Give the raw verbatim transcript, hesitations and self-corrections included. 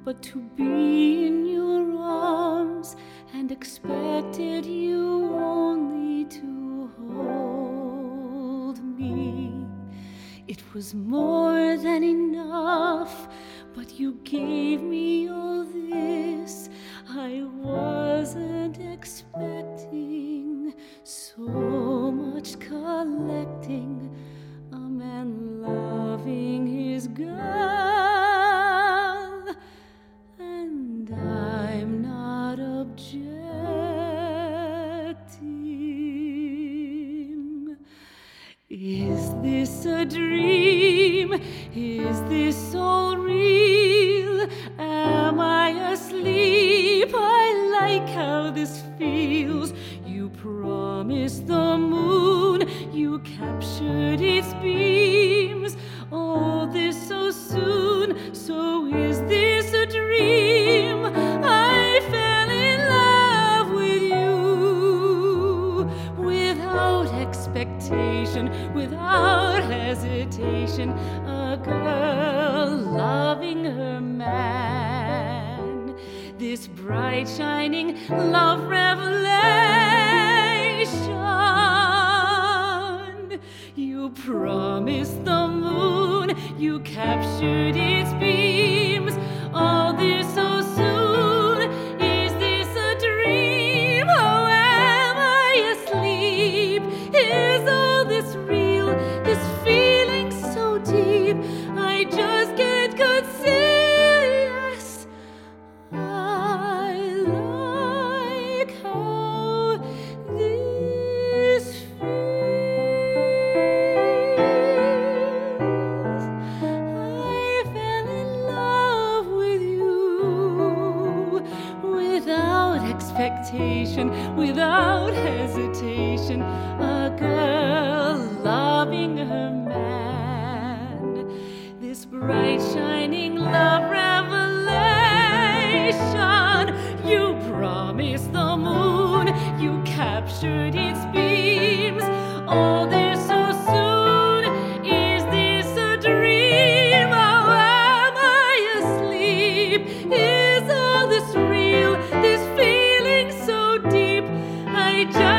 but to be in your arms and expected you only to hold me. It was more than enough, but you gave me all this. I wasn't expecting so much collecting, a man loving his girl, and I'm not objecting. Is this a dream? Is this all real? Am I asleep? I like how this feels. You promised the moon, you captured its beams. All this so soon, so is this a dream? I fell in love with you without expectation, without hesitation. A girl loving her man, this bright shining love revelation. You promised the moon, you captured its beams. All this so soon, is this a dream? Oh, am I asleep? Is all this real? This feeling so deep, I just can't conceal. Yes, I like how this feels. I fell in love with you without expectation, without hesitation. A girl loving her man, this bright shining love revelation. You promised the moon, you captured its beams. All this so soon, is this a dream? Oh, am I asleep? Is all this real? This feeling so deep, I just